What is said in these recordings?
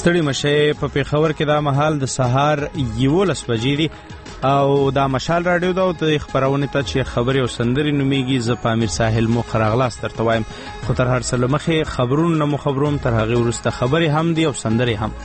ستړي مشه په پیښور کې دا مهال د سهار 11 بجې دي او دا مشال رادیو دا د خبرونه ته چې خبري او سندري نوميږي ز پامیر ساحل مو خراغلاس ترته وایم خو تر هر څه لمخه خبرونه مو خبروم تر هغه ورسته خبري هم دي او سندري هم.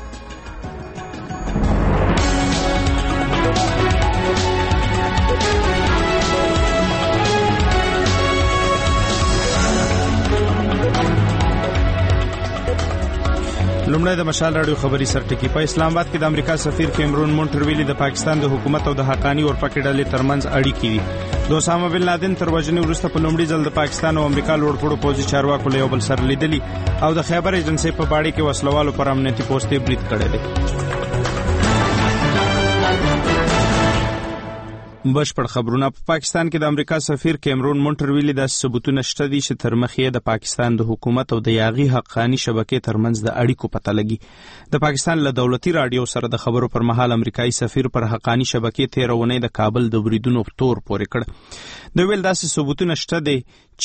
لومړی د مشال رادیو خبري سرټکی په اسلام آباد کې د امریکا سفیر کیمرون مونټرویلی د پاکستان د حکومت او د حقانی اورپکې ډلې ترمنځ اړیکې دي. د اسامه بن لادن تر وژنې وروسته په لومړي ځل د پاکستان او امریکا لوړپوړو پوځي چارواکو له یو بل سره لیدلي او د خیبر ایجنسۍ په باړې کې وسلوالو پر امنیتي پوستې برید کړی دی. بشپړ خبرونه په پاکستان کې د امریکا سفیر کیمرون مونټرویلی د ثبوتونو شته دي چې تر مخې د پاکستان د حکومت او د یاغي حقانی شبکې ترمنځ د اړیکو پته لګي. د پاکستان له دولتي رادیو سره د خبرو پر مهال امریکایي سفیر پر حقانی شبکې تیرونه د کابل د بریدونو تور پورې کړ. د ویل داسې ثبوتونه شته دي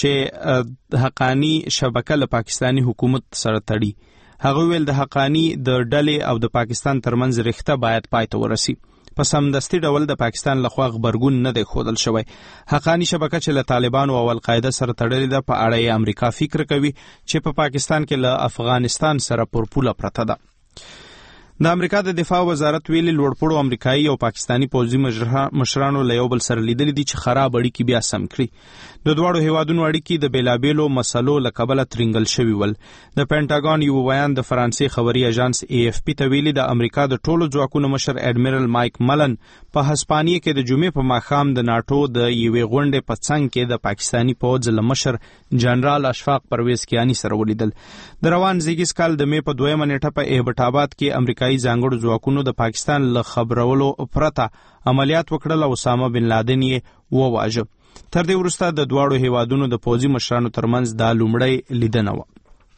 چې حقانی شبکه له پاکستانی حکومت سره تړي. هغه ویل د حقانی د ډلې او د پاکستان ترمنځ رښتا باید پای ته ورسي. په سمدستي ډول د پاکستان لخوا خبرګون نه دی ښودل شوی. حقانی شبکه چې له طالبانو او القاعده سره تړلې ده په اړه یې امریکا فکر کوي چې په پاکستان کې له افغانستان سره پر پوله پرته ده. د امریکا د دفاع وزارت ویلي لوړپوړو امریکایي او پاکستانی پوځي مشرانو له یو بل سره لیدلي دي چې خراب اړیکې بیا سم کړي. د دواړو هیوادونو اړیکې د بیلابیلو مسلو له کبله ترنګل شوي ول. د پینټاګون یو بیان د فرانسې خبري اژانس AFP ته ویلي د امریکا د ټولو ځواکونو مشر اډمیرل مایک ملن په هسپانیه کې د جمعې په ماښام د ناتو د یوې غونډې په څنګ کې د پاکستانی پوځ له مشر جنرال اشفاق پرویز کیانی سره ولیدل. د روان زیږیز کال د مې په 2 نیټه په ایبټ آباد کې امریکایي ځانګړو ځواکونو د پاکستان له خبرولو پرته عملیات وکړل او اسامه بن لادن یې وواژه. تر دې وروسته د دواړو هیوادونو د پوځي مشرانو ترمنځ دا لومړی لیدنه وه.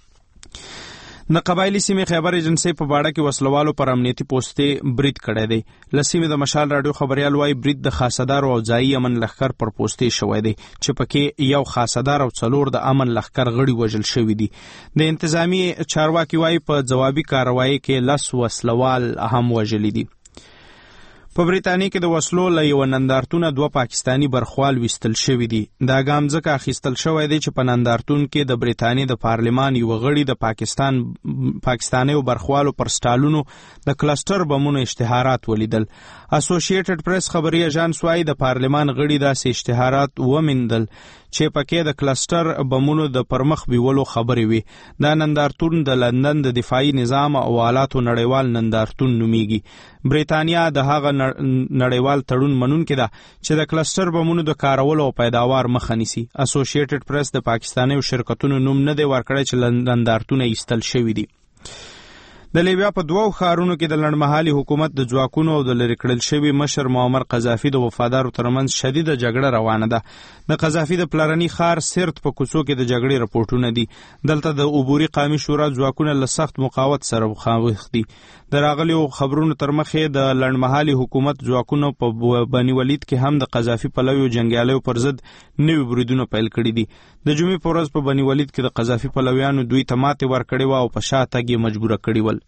د قبایلی سیمې خیبر ایجنسۍ په باړه کې وسلوالو پر امنیتي پوستې برید کړی دی. له سیمې د مشال رادیو خبریال وایي برید د خاصدارو او ځایي امن لښکر پر پوستې شوی دی چې پکې یو خاصدار او 4 د امن لښکر غړي وژل شوي دي. د انتظامی چارواکي وایي په ځوابي کاروایی کې 10 وسلوال هم وژلي دي. په بریتانیا کې د وسلو له یو نندارتونه 2 پاکستانی برخوال وستل شوی دي. دا ګام ځکه اخیستل شوی دی چې په نندارتون کې د بریتانیا د پارلمان یو غړي د پاکستاني برخوالو پر سټالونو د کلسټر بمونو اشتهارات ولیدل. اسوسییټډ پریس خبري اژانس وايي د پارلمان غړي داسې اشتهارات ومندل چې پکې د کلسټر بمونو د پرمخ بیولو خبرې وي. دا نندارتون د لندن د دفاعي نظام او آلاتو نړیوال نندارتون نومیږي. بریتانیا د هغه نړیوال تړون منونکې ده چې د کلسټر بمونو د کارولو او پیداوار مخه نیسي. اسوسییټډ پریس د پاکستاني شرکتونو نوم نه دی ورکړی چې نندارتونه ایستل شوي دي. د لیبیا په 2 ښارونو کې د لنډمهالي حکومت د ځواکونو او د لرې کړل شوي مشر معمر قذافي د وفادارو ترمنځ شدیده جګړه روانه ده. د قذافي د پلرني ښار سرت په کوڅو کې د جګړې رپورټونه دي. دلته د عبوري قومي شورا ځواکونه له سخت مقاومت سره مخامخ دي. د راغلیو خبرونو تر مخې د لنډمهالي حکومت ځواکونو په بني ولید کې هم د قذافي پلویو جنګیالیو پر ضد نوي بریدونه پیل کړي دي. د جمعې په ورځ په بني ولید کې د قذافي پلویانو دوی ته ماتې ورکړې وه او په شا تګ یې مجبوره کړي ول.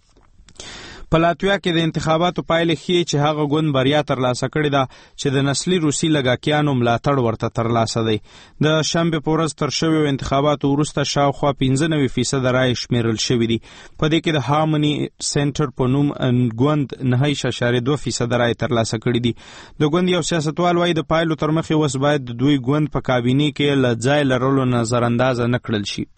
په لاتویا کې د انتخاباتو پایلې ښیي چې هغه ګوند بریا ترلاسه کړې ده چې د نسلي روسي لږاکیانو ملاتړ ورته ترلاسه دی. د شنبې په ورځ تر شویو انتخاباتو وروسته شاوخوا 95% رایې شمیرل شوي دي. په دې کې د هارموني سنټر په نوم ګوند 9.2% رایې ترلاسه کړي دي. د ګوند یو سیاستوال وایي د پایلو تر مخې اوس باید د دوی ګوند په کابینې کې له ځای لرلو نظر اندازه نه کړل شي.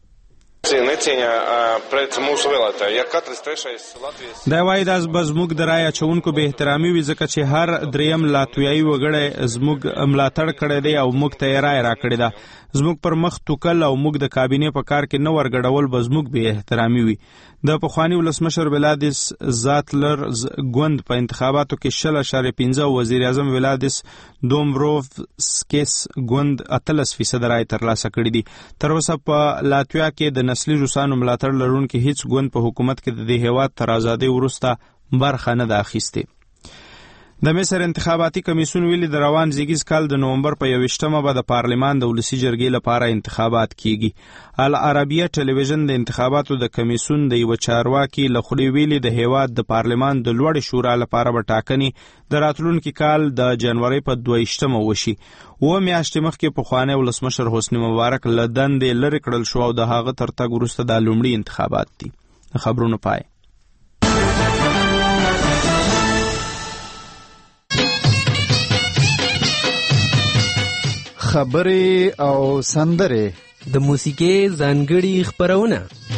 دا وایي دا به زموږ د رایې اچونکو به احترامي وي ځکه چې هر دریم لاتویایي وګړی زموږ ملاتړ کړی دی او موږ ته یې رایه راکړې ده. زموږ پر مخ توکل او موږ د کابینې په کار کې نه ورګډول به زموږ به احترامي وي. د پخواني ولسمشر ولادیس زاتلر ګوند په انتخاباتو کې 0.5 او وزیر اعظم ولادیس دومبروفسکیس ګوند 18% رایې ترلاسه کړي دي. تر اوسه په لاتویا کې د نسلي روسانو ملاتړ لرونکي هیڅ ګوند په حکومت کې د دې هیواد تر ازادۍ وروسته برخه نه ده اخیستې. د مصر انتخاباتي کمیسیون ویلي د روان زیږیز کال د نومبر په 21مه به د پارلمان د ولسی جرګې لپاره انتخابات کیږي. العربیه ټلویزیون د انتخاباتو د کمیسیون د یو چارواکي له خولې ویلي د هیواد د پارلمان د لوړ شورا لپاره به ټاکنې د راتلونکي کال د جنوري په 22مه وشي. و میاشتې مخکې پخوانی ولسمشر حسنی مبارک له دندې لرې کړل شو او د هغه تر تګ وروسته د لومړي انتخابات دي. خبرونه پای. خبرې او سندرې د موسیقي ځانګړي خبرونه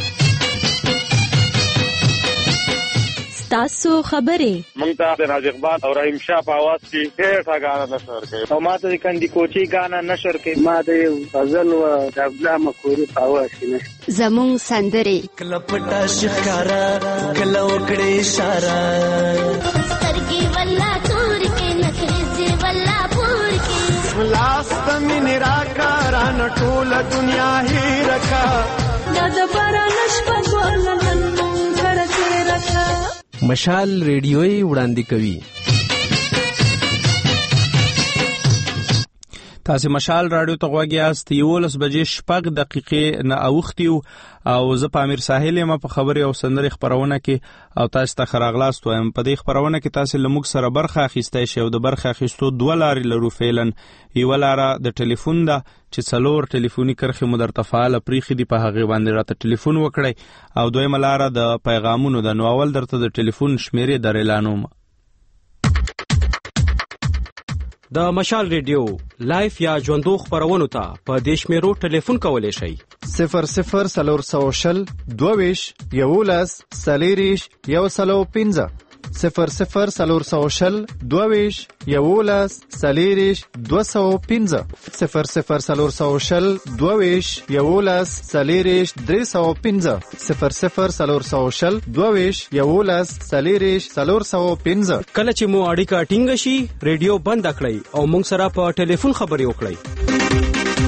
ستاسو خبرې مونږ ته د ناز اقبال او رحیم شاه په आवाज کې ډېر غانا نشر کوي او ما ته د کندي کوچي غانا نشر کوي. ما د غزل او د عبدالله مکوري په आवाज کې زمون سندرې کلپټا شکارا کلو کړي اشاره سترګي والله تور کې نخري والله پور کې لاست من راکاران ټول دنیا هی رکا د بارانش په ګولن کرته رکا. مشال ریډیوي وړاندې کوي. تاسو مشال رادیو ته غوږی یاست. 11 بجې شپږ دقیقې نه اوختیو او زه په امیر ساحل یم په خبري او سندري خبرونه کې او تاسو ته خراغلاست وایم. په دې خبرونه کې تاسو لموږ سره برخه اخیستای شئ او د برخه اخیستو دوه لارې لرو. فعلا یو لاره د ټلیفون ده چې څلور ټلیفوني کرخې مو درته فعال پریخي دي، په هغه باندې راته ټلیفون وکړئ. او دویمه لاره د پیغامونو ده. نو اول درته د ټلیفون شمیرې در اعلانوم. د مشال ریډیو لایف یا ژوندو خبرونو ته په دې شمیرو ټلیفون کولی شئ: 00 22 11 40 105 00 22 11 40 205 00 22 11 40 305 00 22 11 40 405. کله چې مو اړیکه ټینګه شي ریډیو بند کړئ او موږ سره په ټلیفون خبرې وکړئ.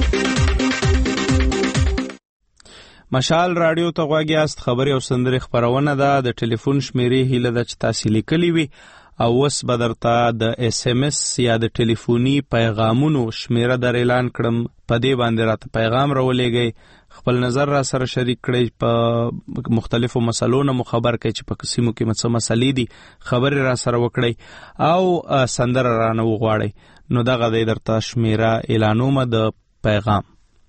مشال رادیو ته غوږی یاست. خبري او سندري خبرونه ده. د ټلیفون شمیرې هیله ده چې تاسو لیکلي وي او وس به درته د SMS یا د ټلیفوني پیغامونو شمیره در اعلان کړم. په دې باندې راته پیغام راولېږئ، خپل نظر را سره شریک کړئ، په مختلفو مسلو نه مو خبر کړئ چې په قسمو کې څه مسلې دي، خبرې را سره وکړئ او سندره رانه وغواړئ. نو دغه دی درته شمیره اعلانومه د پیغام.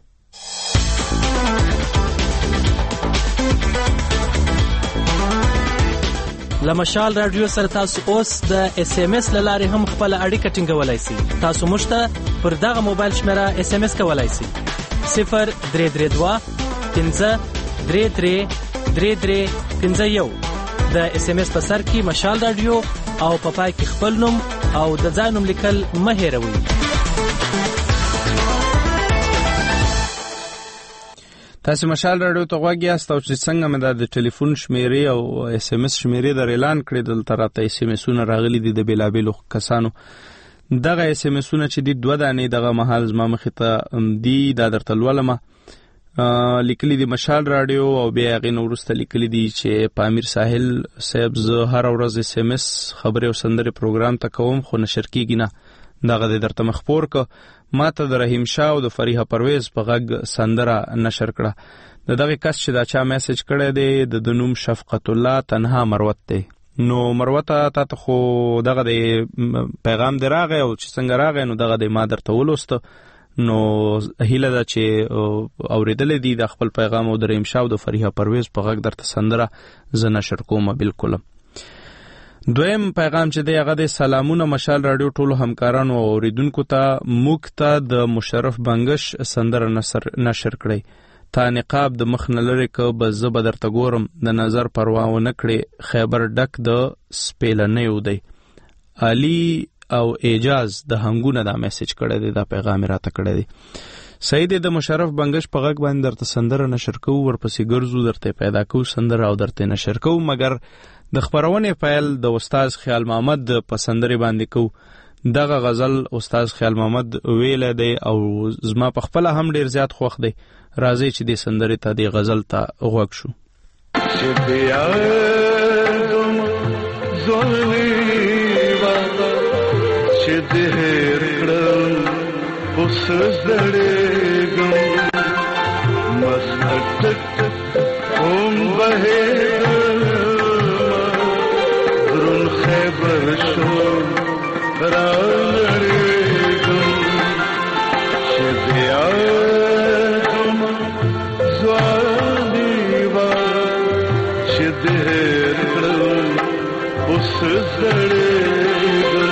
لمشال رادیو سره تاسو اوس د SMS لاره هم خپل اړیکه ټینګولای شئ. تاسو مشته پر دغه موبایل شمیره SMS کولای شئ: 0332 15 33 33 51. د SMS په سر کې مشال رادیو او په پای کې خپل نوم او د ځای نوم لیکل مه هېروئ. تاسو مشال رادیو ته غوږی یاست او چې څنګه مې د ټلیفون شمیرې او SMS شمیرې در اعلان کړې دلته راته SMS-ونه راغلي دي د بیلابیلو کسانو. دغه SMS-ونه چې دي 2 دانې دغه مهال زما مخې ته دي، دا درته لولمه. لیکلي دي مشال رادیو او بیا هغې نه وروسته لیکلي دي چې په امیر ساحل صاحب زه هره ورځ SMS خبرې او سندرې پروګرام ته کوم خو نشر کېږي نه. دغه دې درته مخپور که ما ته د رحیم شاه او د فریحه پرویز په غږ سندره نشر کړه. د دغه کس چې دا چا میسج کړی دی د نوم شفقت الله تنها مروت دی. نو مروته تا ته خو دغه د پیغام دی راغی او چې څنګه راغی نو دغه د ما درته ولوسته. نو هیله ده چې اوریدلی دی د خپل پیغام او د رحیم شاه او د فریحه پرویز په غږ درته سندره زه نشر کوم. بالکل. دویم پیغام چې دی هغه د سلامونه مشال رادیو ټولو همکارانو او اوریدونکو ته. موږ ته د مشرف بنگش سندره نشر کړئ. تا نقاب د مخ نه لرې که به زه به درته ګورم، د نظر پروا ونه کړې، خیبر ډک د سپېلنیو دی. علي او اعجاز د هنګونه دا میسج کړی دی، دا پیغام راته کړی دی. صحیح دی، د مشرف بنگش په غږ باندې درته سندره نشر کوو، ورپسې ګرځو، درته پیدا کوو سندره او درته نشر کوو. مګر د خبرونې پیل د استاد خیال محمد په سندرې باندې کوو. دغه غزل استاد خیال محمد ویلی دی او زما په خپله هم ډېر زیات خوښ دی. راځئ چې دې سندرې ته دې غزل ته غوږ شو. چې بیا ظلمي وطن دې هېر کړم اوس زړېږم مستک هم بهېدمه درون خیبر شو راوړېږم چې د یادم ځواني وه چې دې هېر کړم اوس زړېږم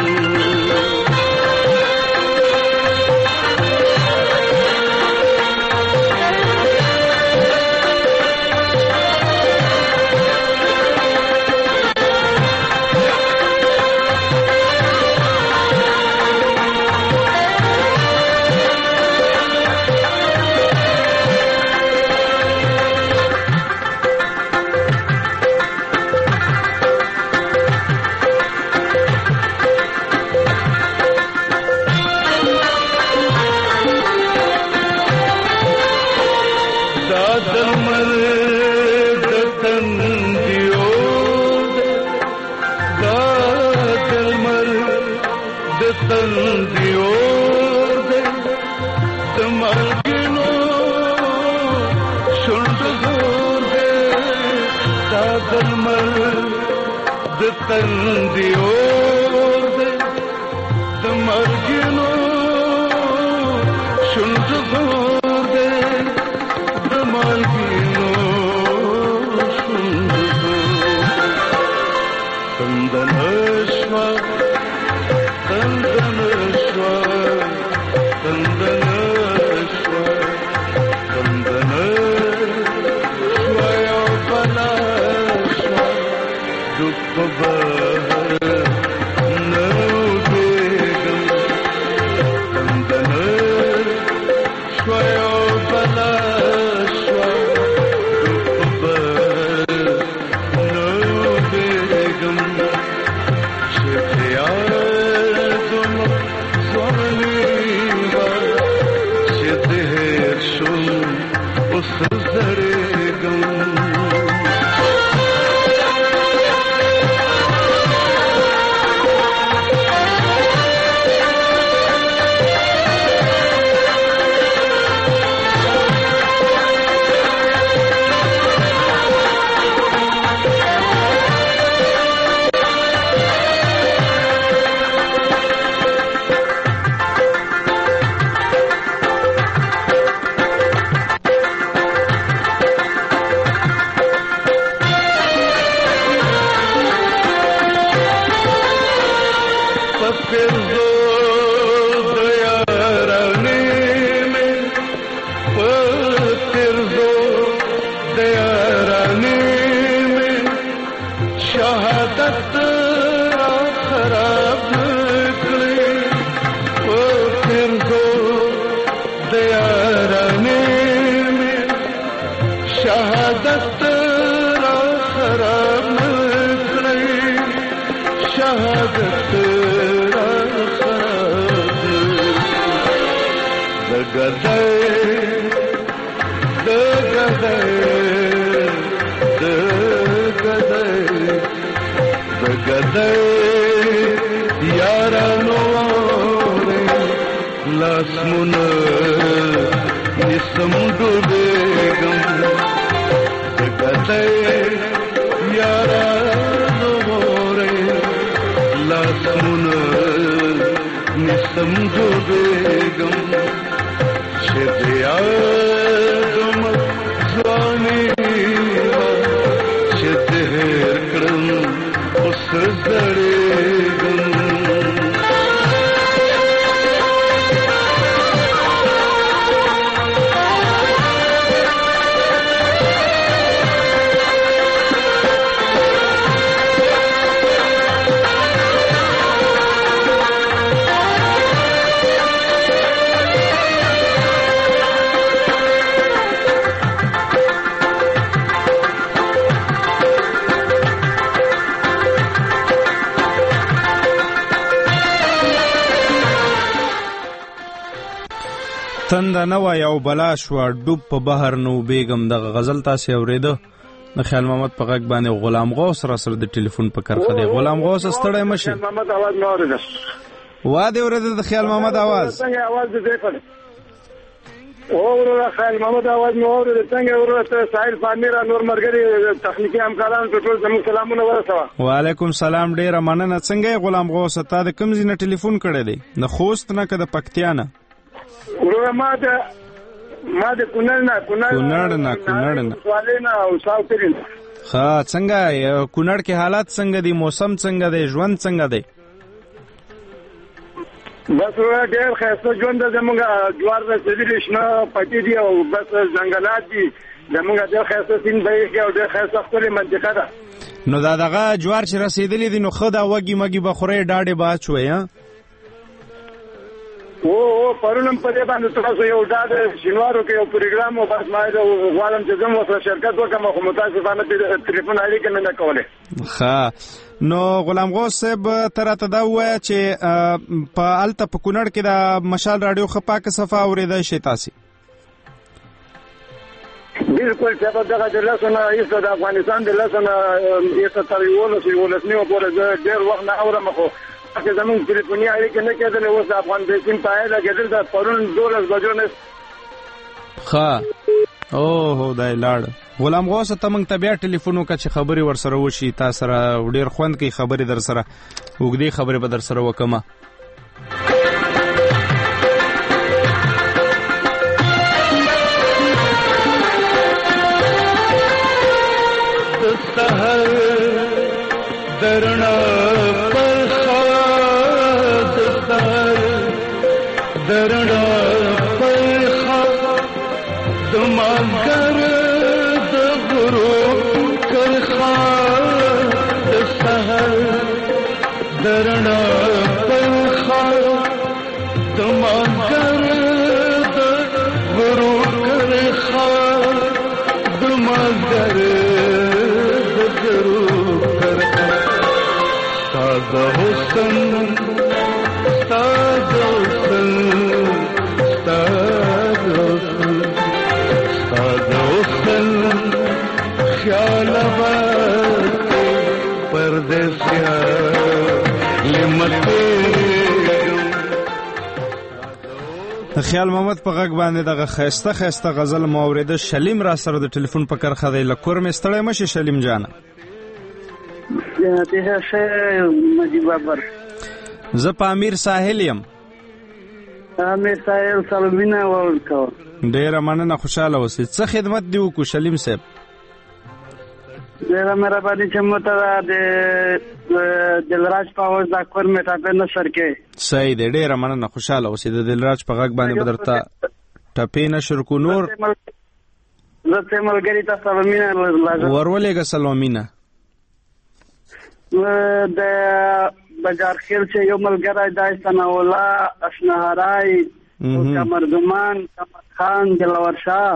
تنده نه وای او بلا شوه ډوب په بحر نو بیګم دغه غزل تاسې اورېده د خیال محمد په غږ باندې غلام غوث را سره د ټلیفون په کرخه دی. غلام غوث ستړی مه شي. واده ورته د خیال محمد आवाज څنګه आवाज دې کړ ورته خیال محمد आवाज نو ورته څنګه ورته ساحل فامیر نور مرګري تخنیکی همکاران ټول زموږ سلامونه ورسوه. وعلیکم سلام ډیر مننه. څنګه غلام غوث ته د کوم ځای نه ټلیفون کړی دی؟ د خوست نه که د پکتیا نه؟ ورته ما د کونړ نه سوالې نه او ساوترین. ښه څنګه کونړ کې حالات څنګه دي؟ موسم څنګه دی؟ ژوند څنګه دی؟ بس ډېر ښایسته ژوند دی. زموږ جوار رسېدلي شنه پټي دي او بس ځنګلات دي. زموږ ډېر ښایسته سیند بهیږي او ډېر ښایسته ښکلې منطقه ده. نو دا دغه جوار چې رسېدلي دي نو ښه دا وږي مږي به خورئ ډاډې به اچوئ پرون هم په دې باندې تاسو یو ډاډ شینوارو کې یو پروګرام و بس ما غواړم چې زه ورسره شرکت وکړم خو متاسفانه ټلیفون اړیکه نه ده کولی. ښه نو غلام غوث صاحب ته راته دا ووایه چې په هلته په کونړ کې د مشال راډیو ښه پاکه صفه اورېدی شئ تاسې؟ بالکل چې په دغه د لسو نه ایسته د افغانستان د لسو نه ایسته تر 11 نیمه پورې زه ډېر وخت نه اورم خو چې زموږ ټلیفوني اړیکې نه کېدلې اوس د افغان بیسین پایې لګېدل د پرون 12 بجو نه. ښه اوهو دا یې لاړ. غلام غوث ته موږ ته بیا ټلیفون وکړه چې خبرې ورسره وشي. تا سره ډېر خوند کوي خبرې در سره، اوږدې خبرې به در سره وکړمه. درنا پر خاص سر درنا پر خاص دماغر د غرو کر خاص سر درنا پر خاص دماغر د غرو کر خاص دماغر Stada husn, stada husn, stada husn, stada husn, khayal avat pardesiya limate. د خیال محمد په غږ باندې دغه ښایسته غزل مو اورېده. شلیم را سره د ټلیفون په کرښه دی. له کور مې ستړی مه شي شلیم جانه. زه په امیر ساحل یم. امیر ساحل سلامونه ورکوه. ډېره مننه، خوشحاله اوسئ. څه خدمت دې وکړو شلیم صاحب؟ ډېره مهرباني چې موږ ته د دلراج په اواز دا کور مې ټاپې نشر کې. صحیح دی، ډېره مننه، خوشحاله اوسئ. د دلراج په غږ باندې به درته ټپې نشر کو. نور زه ته ملګري ته سلامونه ورولېږه. سلامونه د بازار خیل چې یو ملګری دی ثناءالله اشنهرای کمردمان خان دلور شاه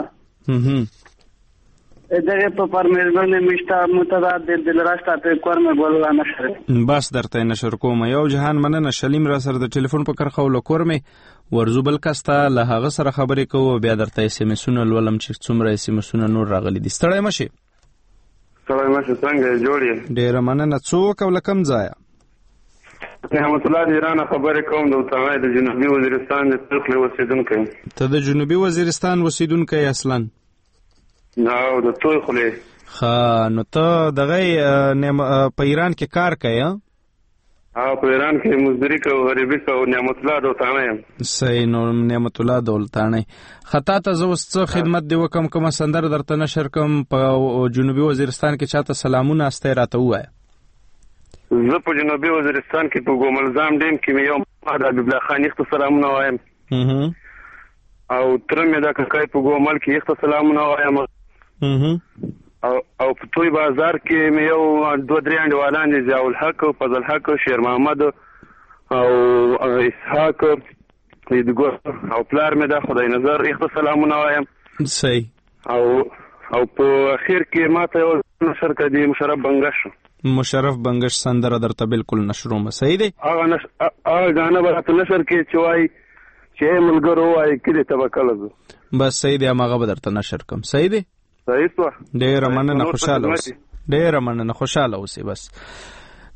دغه په پرمیزونه مشته متدا د دلراج ته کور مې بوله نشر. بس درته نشر کوم. یو جهان مننه شلیم را سره د ټلیفون په کرښه ول کور مې ورزو بل کسته له هغه سره خبرې کوو. بیا درته اس ام اسونه لولم چې څومره اس ام اسونه نور راغلي دي. ستړی مشي. ستړی مشي. څنګه جوړ یې؟ ډېره مننه. څوک او له کوم ځایه؟ رحمت الله د ایران خبرې کوم. د وطنۍ د جنوبي وزیرستان د ترکلې اوسېدونکی. ته د جنوبي وزیرستان اوسېدونکی اصلا؟ او د توی خولې. ښه نو ته دغه په ایران کې کار کوې؟ په ایران کې مزدوري کوو، غریبي کوو. نعمت الله دولتانه یم. صحیح. نو نعمت الله دولتانه خطا ته زه اوس څه خدمت دی وکم؟ کومه سندره درته نشر کوم په جنوبي وزیرستان کې چاته سلامونه استی راته ووایه. زه په جنوبي وزیرستان کې په ګوملزام ډیم کې مې یو محمد حبیب الله خان یخته سلامونه وایم او تره مې دا ککای په ګومل کې یخته سلامونه وایم او په توی بازار کې مې یو 2-3 انډیوالان دي، ضیاء الحق، فضل حق، شیر محمد او اسحاق دیدګو او پلار مې دا خدای نظر یخته سلامونه وایم. صحیح. او په اخر کې ماته یو نشر کړي مشرف بنگش. مشرف بنگش سندره درته بالکل نشرومه. صحیح دی. هغه غانه به تاسو نشر کې چوي چې ملګرو وای کړي توکل. بس صحیح دی، هغه به درته نشر کوم. صحیح دی. صحیح تو. ډېره مننه، خوشاله اوسئ. ډېره مننه، خوشاله اوسئ. بس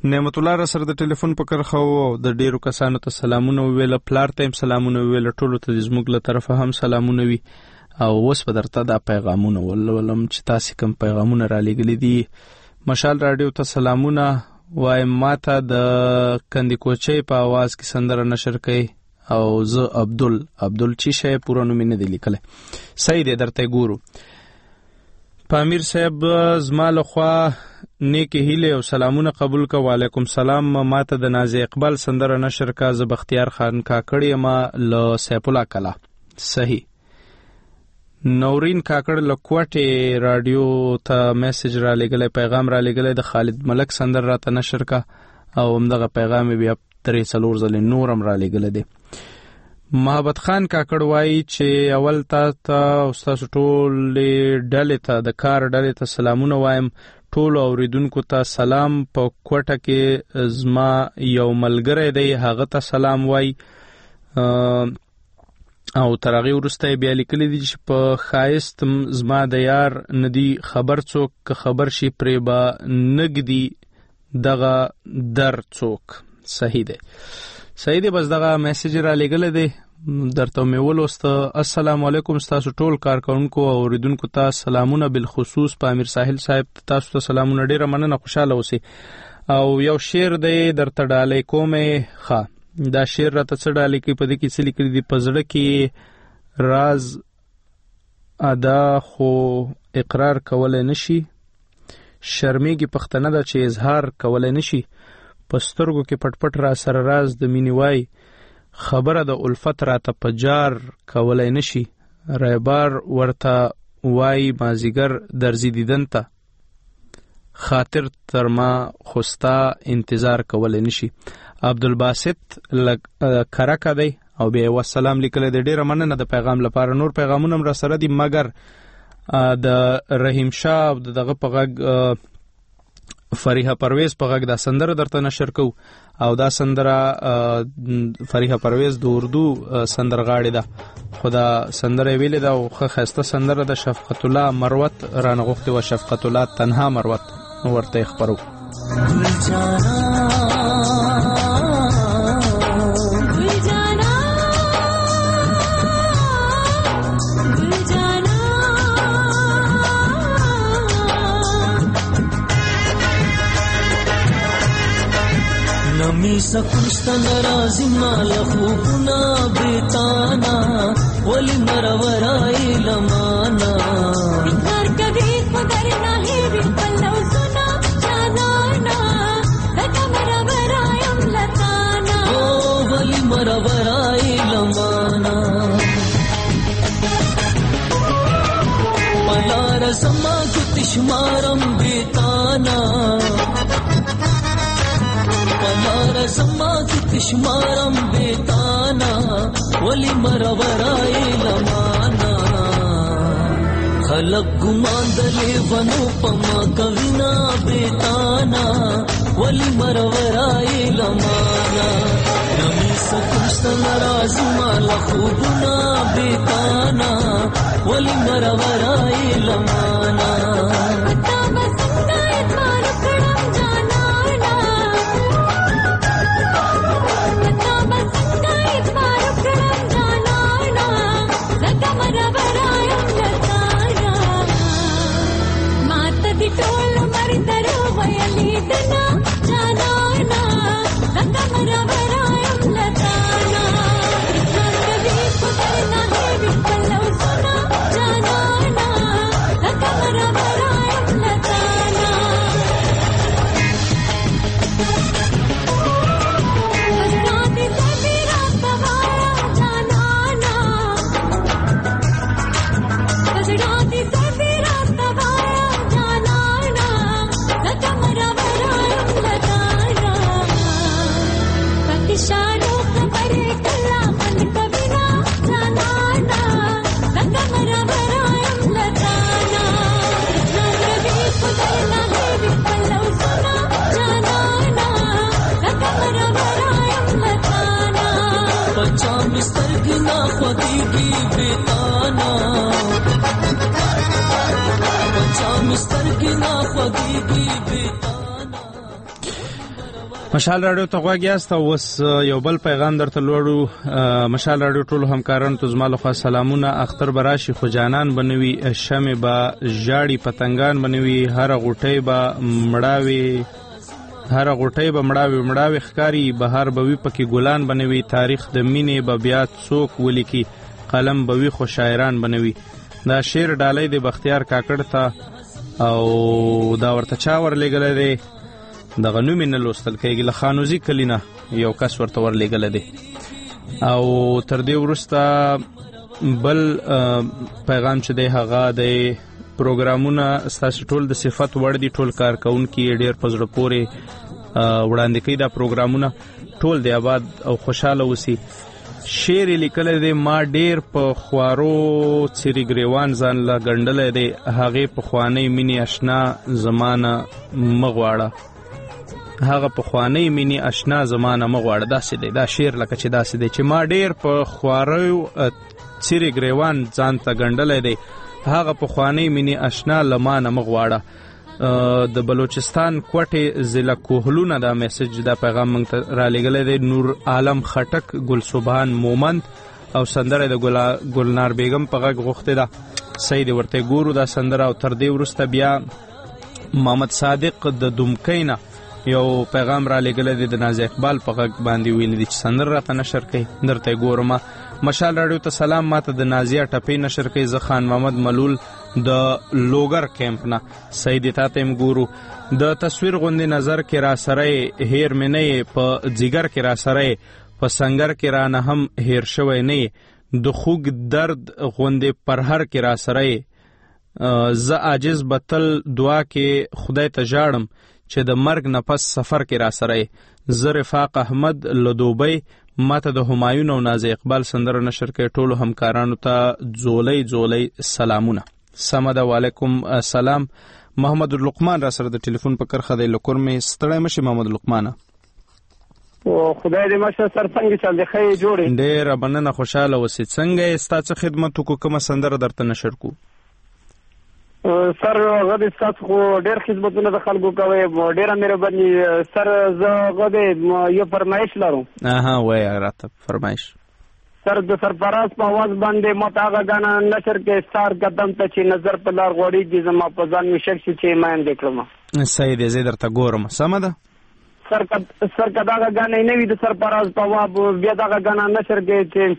نعمت الله را سره د ټلیفون په کرخه او د ډیرو کسانو ته سلامونه ویل، پلار ته هم سلامونه ویل، ټولو ته زموږ له طرفه هم سلامونه وي. او اوس په درته دا پیغامونه ولولم چې تاسو کوم پیغامونه را لېږلي دي. مشال رادیو ته سلامونه وایم، ماته د کندي کوچۍ په आवाज کې سندره نشر کړي او زه عبدل چی شي پوره نوم نه دی لیکلی. صحیح دی، درته ګورو. پامیر صاحب زما له خوا نیکی هیله او سلامونه قبول کا. وعلیکم سلام. ماته د نازي اقبال سندره نشر کا. ز بختیار خان کاکړی ما له سیف الله کلا. صحیح. نورین کاکړ له کوټه رادیو ته میسج را لګلې، پیغام را لګلې د خالد ملک سندره را ته نشر کا او همدغه پیغام بیا 3 ځله نورم را لګلې دي. محبت خان کاکړ وایي چې اول تا استاد ټول ډلې ته د کار ډلې ته سلامونه وایم، ټول اوریدونکو ته سلام. په کوټه کې زما یو ملګری دی، هغه ته سلام وای. او ترغه ورسته بیا لیکلی دي چې په خایست زما د یار ندی خبر څوک، که خبر شي پرې با نګدي دغه در څوک. صحیح دی، صحیح دی. بس دغه میسج را لګل دی، درته مې ولوسته. السلام علیکم تاسو ټول کارکونکو او اوریدونکو ته سلامونه، بالخصوص پامیر ساحل صاحب تاسو ته سلامونه. ډیره مننه، خوشاله اوسئ. او یو شعر دی درته ډالې کومه. ښه، دا شعر راته څه ډالې کې په دې کې څه لیکلي دي؟ په زړه کې راز ادا خو اقرار کولای نشي، شرمېږي پښتنه ده چې اظهار کولای نشي، په سترګو کې پټ پټ را سره راز د مینې وای، خبره د الفت راته په جار کولای نشي، رایبار ورته وای مازیګر درځي دیدن ته، خاطر تر ما خوستا انتظار کولای نشي. عبدالباسط کرکه دی او بیا والسلام لیکلی دی. ډیره مننه د پیغام لپاره. نور پیغامونه هم را سره دي، مګر د رحیم شاه او دغه په غږ فریحه پرویز په غږ دا سندره درته نشر کو. او دا سندره فریحه پرویز د اردو سندرغاړې ده، خو دا سندره ویلې ده او ښه ښایسته سندره ده. شفقت الله مروت رانغوښتې وه، شفقت الله تنها مروت ورته خپرو. نمی سکوستن رازی مال خوبنا بیتانا ولی مرورای لمانا اکبر کبھی خدر نہیں بھی پلو سنا جانانا لکا مرورای لتانا ولی مرورای لمانا پلا رسما کتشمارم بیتانا پلار زما کی کشمارم بیتانا ولی مرورای لمانا خلق گمان دلی ونو پما کوینا بیتانا ولی مرورای لمانا نمی سکوستن رازما لخوبنا بیتانا ولی مرورای لمانا مشال رادیو ته غواړی است اوس یو بل پیغام درته لوړو. مشال رادیو ټول همکاران ته زما لخوا سلامونه. اختر براشي خو جانان بنوي، شمع با جاړي پتنګان بنوي، هر غوټي با مړاوي ښکاری، بهار بوي پکې ګلان بنوي، تاریخ د مینې به بیا څوک ولیکي، قلم بوي خو شاعران بنوي. دا شعر ډالۍ د بختیار کاکړ ته او دا ورته چا ورلېږلی دی دغه نوم یې نه لوستل کېږي، له خانوزي کلي نه یو کس ورته ورلېږلی دی. او تر دې وروسته بل پیغام چې دی هغه د پروګرامونه ستاسو ټول د صفت وړ دي، ټول کارکوونکي ډېر په زړه پورې وړاندې کوي دا پروګرامونه، ټول د آباد او خوشحاله اوسي. شعر یې لیکلی دی ما ډېر په خوارو څیرې ګریوان ځان له ګنډلی دی، هغې پخوانۍ مینې اشنا زمانه مه غواړه، هغه پخوانۍ مینې اشنا زمانه مه غواړه. داسې دی دا شعر لکه چې داسې دی چې ما ډېر په خوارو څیرې ګریوان ځان ته ګنډلی دی، هغه پخوانۍ مینې اشنا لمانه مه غواړه. د بلوچستان کوټې ضلع کوهلونه دا میسج دا پیغام موږ ته رالیږلی دی. نور عالم خټک، ګل سبحان مومند او سندره د ګلنار بیگم په غږ غوښتې ده. صحیح دی ورته ګورو دا سندره. او تر دې وروسته بیا محمد صادق د دمکۍ نه یو پیغام رالیږلی دی د نازي اقبال په غږ باندې ویلي دی چې سندره راته نشر کوي، درته ګورم. مشال راډیو ته سلام، ماته د نازیه ټپې نشر کوي، زه خان محمد ملول د لوګر کیمپ نه. صحیح دی تاته هم ګورو. د تصویر غوندې نظر کې را سره هیر مې نه په ځیګر کې را سره په سنگر کې را نه هم هیر شوی نه، د خوږ درد غوندې پرهر کې را سره زه عاجز بتل دعا کې خدای ته ژاړم چې د مرګ نه پس سفر کې را سره. زه رفاق احمد لدوبۍ، ماته د همایون او نازي اقبال سندره نشر کوي. ټولو همکارانو ته ځولۍ سلامونه. سمه ده، وعلیکم السلام. محمد لقمان را سره د ټلیفون په کرخه دی لکور مې ستړی مشي. محمد لقمان خدای دې ماشه سر څنګه چل دی خې جوړې ډېر مننه، خوشاله اوسې. څنګه ستاسو خدمت کو کومه سندره درته نشر کو؟ سر غد تاسو خو ډېر خدمتونه د خلکو کوي، ډېره مهرباني سر. زه غد یو فرمایش لرم. وای راته فرمایش. سر د سرفراز په आवाज باندې ماته هغه غانا نشر کې ستار قدم ته چې نظر په لار غوړي زما په ځان می شک چې ما هم وکړم. صحیح دی، زه درته ګورم. سمه ده. سر کدا غانا نه وي د سرفراز په आवाज بیا دا غانا نشر کې چې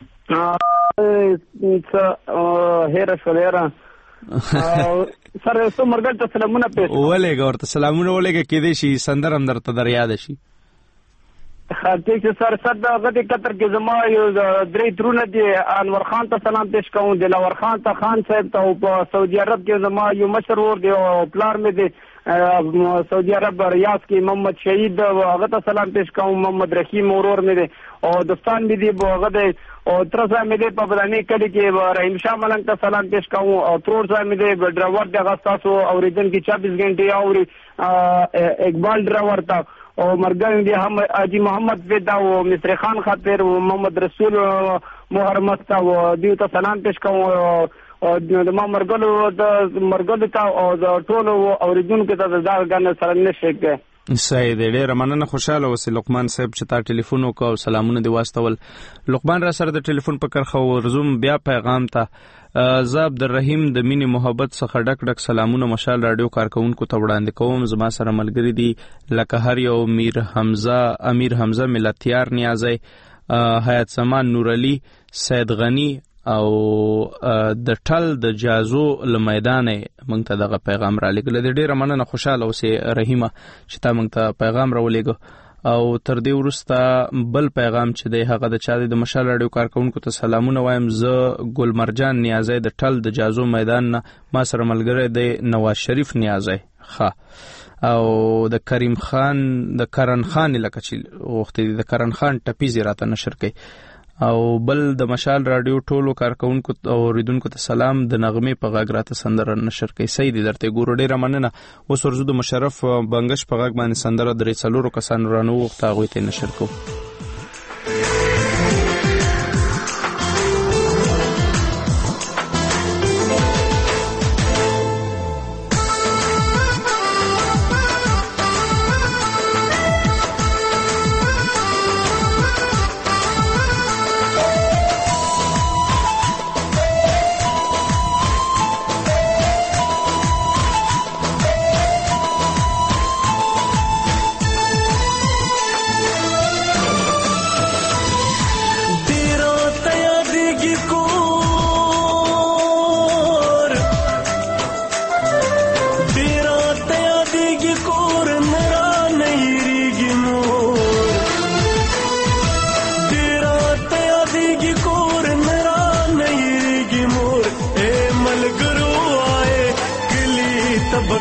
هر شولره سر سو مرګ ته سلامونه پېښ ولېګ ورته سلامونه ولېګ کې دې شي سندرم درته در یاد شي. خاطر چې سر صد غدي قطر کې زما یو درې ترونه دي. انور خان ته سلام پېښ کوم، دلاور خان ته خان صاحب ته په سعودي عرب کې زما یو مشهور دی او پلار مې دی سعودي عرب ریاض کې محمد شهید هغه ته سلام پېښ کوم. محمد رحیم اورور مې دی او دوستان مې دی هغه دی او ترڅا مې دی په بداني کلی کې رحیم شاه ملنګ ته سلام پېښ کوم او ترور ځای مې دی ډرایور دغه تاسو اوریدن کې 24 غنټه او اقبال ډرایور تا او مرګان دی هم اجي محمد فدا او مصری خان خاطر او محمد رسول محرمت تا او دیو ته سلام پېښ کوم او د ما مرګلو ته او د ټولو اوریدونکو ته دا غن سره نشي. صحیح دی، ډېره مننه، خوشاله اوسې لقمان صاحب چې تا ټلیفون وکړ او سلامونه دې واستول. لقمان را سره د ټلیفون په کرخه ورزوم بیا پیغام ته. زه عبدالرحیم د مینې محبت څخه ډک سلامونه مشال راډیو کارکوونکو ته وړاندې کوم. زما سره ملګری دي لکه هر یو امیر حمزه ملتیار نیازی، حیات سمان نور علي، سید غنی او د ټل د جازو لمیدان مونږ ته دغه پیغام را لګل. د ډیره مننه، خوشاله اوسې رحیمه چې تا مونږ ته پیغام را ولېګو. او تر دې وروسته بل پیغام چې دی هغه د چا د مشال راډیو کارکوونکو ته سلامونه وایم. زه ګل مرجان نیازی د ټل د جازو میدان نه، ما سره ملګری دی نواز شریف نیازی او د کریم خان د کرن خان لکه چې وخت د کرن خان ټپیزي راته نشر کوي. او بل د مشال راډیو ټولو کارکوونکو او اوریدونکو ته سلام، د نغمې په غږ راته سندره نشر کوي. صحیح دی، درته ګورو، ډیره مننه. اوس ورزو د مشرف بنگش په غږ باندې سندره درې څلورو کسانو رانه وغوښته، هغوی ته نشر کوو.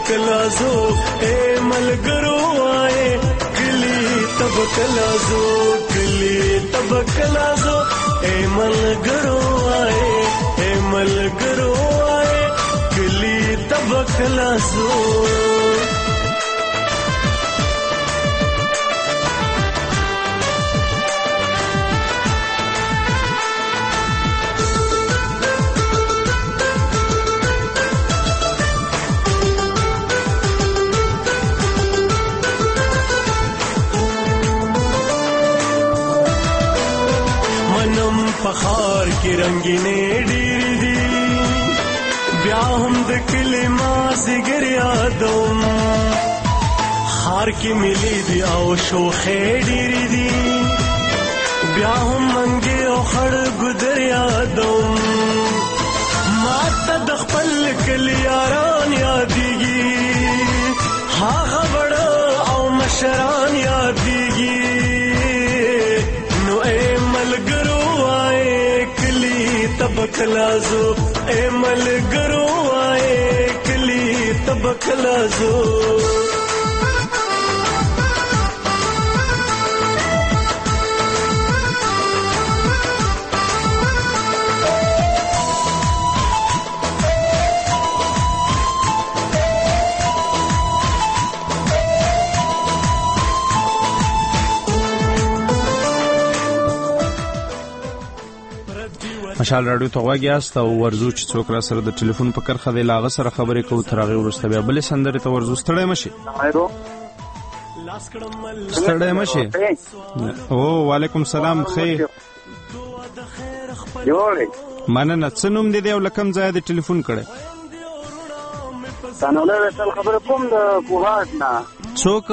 کلازو اے ملګرو آئے کلی تب کلازو کلی تب کلازو اے ملګرو آئے اے ملګرو آئے کلی تب کلازو پخار کی رنگینے ډېر دي بیا هم د کلي مازدیګر یادوم خار کې ملي دي او شوخې ډېر دي بیا هم منګې او خړ ګودر یادوم ما ته د خپل کلي یاران یادېږي هغه بړه او مشران یادېږي نو اے ملګرو تب کلازو اے ملګرو آئے کلی تب کلازو مشال راډیو ته غواګي است او ورزو چې څوک را سره د ټلیفون په کرخه دی لاغه سره خبرې کوو تر هغه وروسته بیا بلې سندرې ته ورزو ستړی مشي ستړی مشي او وعلیکم السلام خیر مننه څه نوم دی او لکم ځای د ټلیفون کړی سانوله وصل خبر کوم د کوهات نه څوک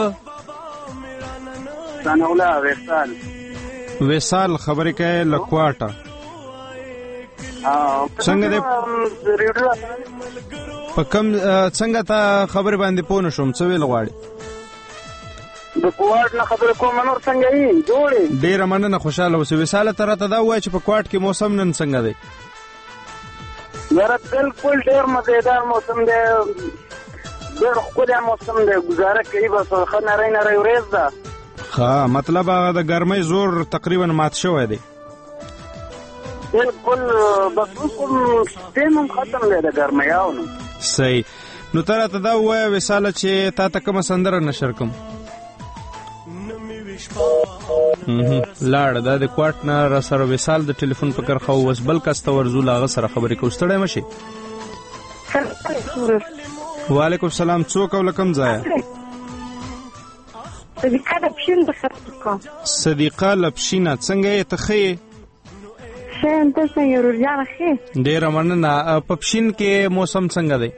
سانوله وصال خبرې کوي لکواټه څنګه دې په کوم څنګه ته خبر باندې پوه نشم څه ویل غواړي د کوواټ نه خبر کوم نور څنګه یې جوړې ډیره مننه خوشاله اوسې وساله تر ته دا وای چې په کوواټ کې موسم نن څنګه دی یاره بالکل ډیر مزیدار موسم دی ډیر ښکلی موسم دی گزاره کوي بس ښه نری نری ورځ ده ښه مطلب هغه د ګرمۍ زور تقریبا مات شوی دی بالکل بس کوم ټیم ختم دی د ګرمیاونو صحیح نو تر ته دا وای وساله چې تا ته کوم سندره نشر کوم لاړ دا د کوټ نه را سره وسال د ټلیفون په کرخه وس بل کس ته ورزو لاغه سره خبرې کو ستړی مشي وعلیکم السلام څوک او لکم ځای صدیقه لپشین د خبرکو صدیقه لپشینه څنګه یې ته خې شین ته څنګه ورجانه خې ډیر مننه په پښین کې موسم څنګه دی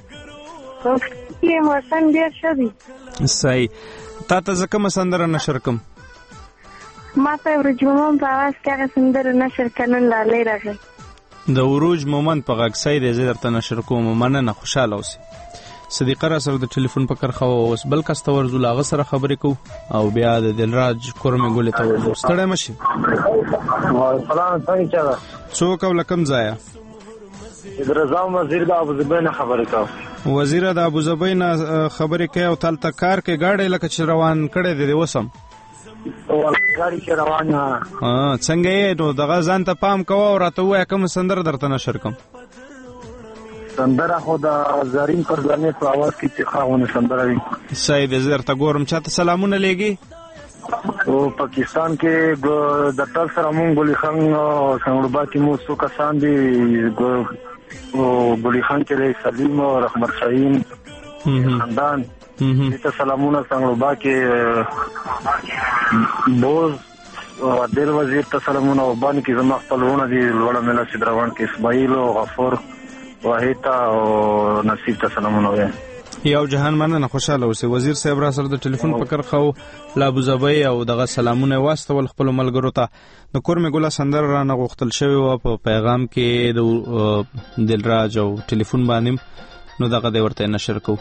کې موسم ډیر ښه دی صحیح تا ته زکه مسندره نشر کوم ما ته ورج مومن په आवाज کې هغه سندره نشر کنن لاله راغی د ورج مومن په غږ سید زه درته نشر کوم مننه خوشاله اوسې صدیقه را سره د ټلیفون په کرخه اوس بل کس ته ورزو لاغه سره خبرې کو او بیا د دلراج کورمه ګولې ته ورزو ستړی مشي سلام څنګه څوک او لکم ځای درځم وزیر د ابوظبی نه خبرې کوم وزیر د ابوظبی نه خبرې کوي او تل تکار کې گاډي لکه چې روان کړي دي وسم ګاډي کې روانه څنګه یې نو دغه ځان ته پام کوه او راته وای کوم سندر درته نشر کوم سندره خو د زرین پرګانې په आवाज کې چې خاونه سندره وي سید زر ته ګورم چاته سلامونه لګي او پاکستان کې د ټل سره مونږ ګولي خان او څنګه باقي مو څو کسان دي ګولي خان کې سلیم او رحمت شاهین خاندان دې سلامونه څنګه باقي بوز او دل وزیر ته سلامونه او باندې کې زما خپلونه دي لوړه مله سیدروان کې اسماعیل او غفور واحد او نصیب ته سلامونه وي یو جهان مننه خوشاله اوسې وزیر صاحب را سره د ټلیفون په کرخه او لا ابوظبی او دغه سلامونه واستول خپل ملګرو ته د کورمه ګولا سندر را نه غوښتل شوی او په پیغام کې د دلراج او ټلیفون باندې نو دغه د ورته نشر کو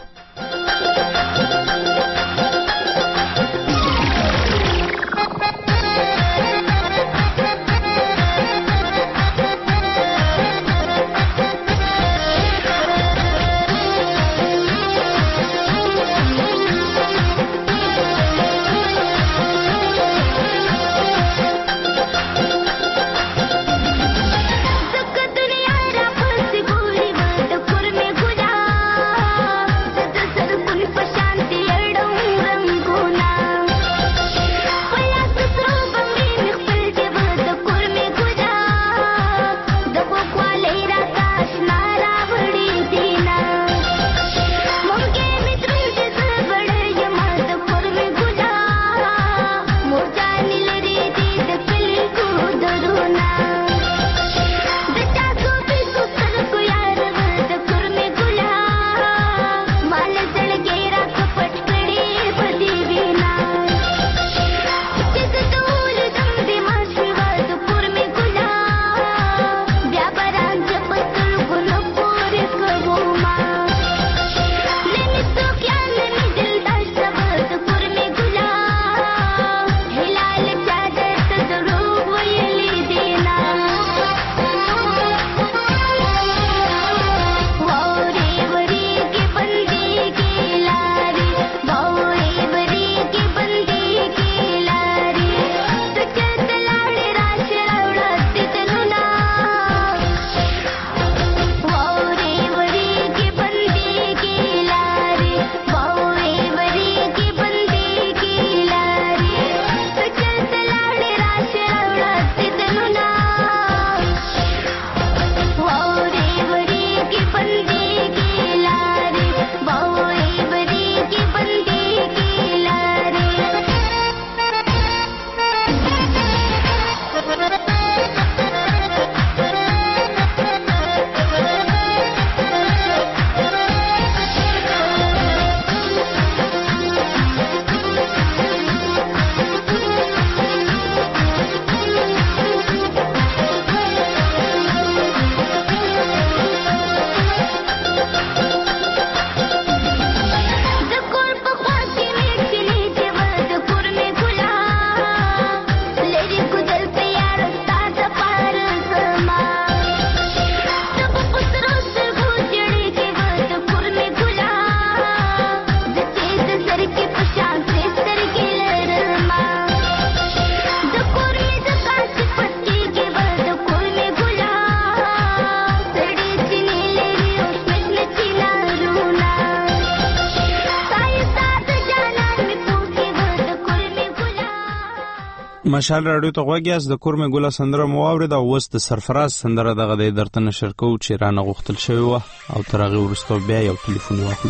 مشال راډیو ته غوږ یاست. د کور مې ګله سندره مو واورېده او اوس د سرفراز سندره دغه دی درته نشر کوو چې رانه غوښتل شوې وه او تر هغې وروسته بیا یو ټلیفون واخلو.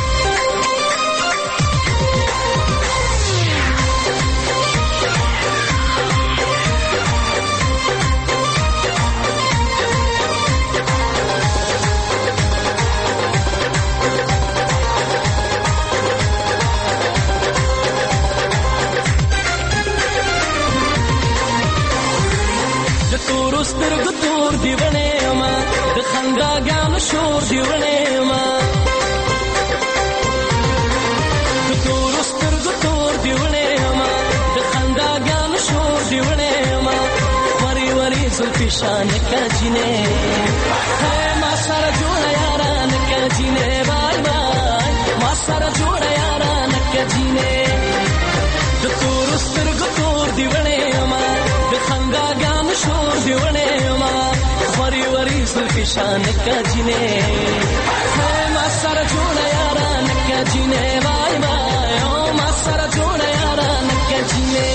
شور دی وړې ما د تور سترګو تور دی وړې ما د خنداګانو شور دی وړې ما وری وری زلفې شان کجینې ما سره جوړه یاران کجینې بای بای ما سره جوړه یاران کجینې د تور سترګو تور دی وړې ما د خنداګانو شور دی وړې ما وری وری زلفی شان کجینه ما سره جوړه یاران کجینه بای بای او ما سره جوړه یاران کجینه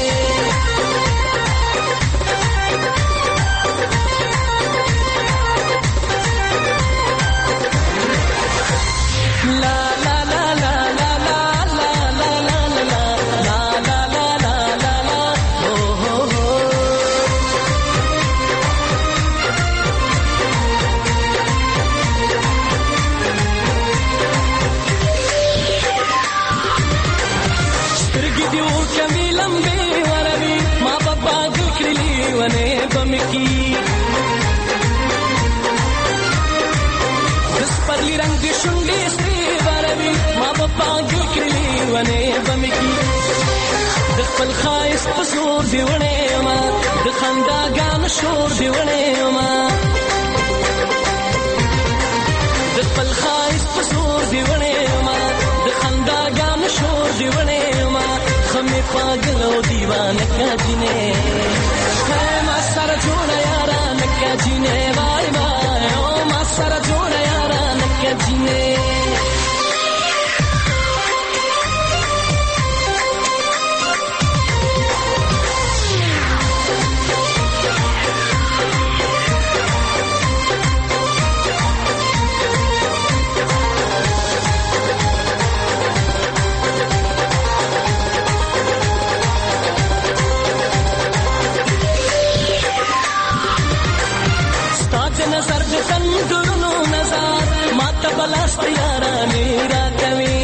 خپل خایس په زور دی وړې ما د خنداګانو شور دی وړې ما د خپل خایس په زور دی وړې ما د خنداګانو شور دی وړې ما خمې پاگل او دیوانه کجینې ما سره جوړه یاران کجینې بای بای او ما سره جوړه یاران کجینې نظر د تندرونو نظر ماته بلاست یارانې راکوي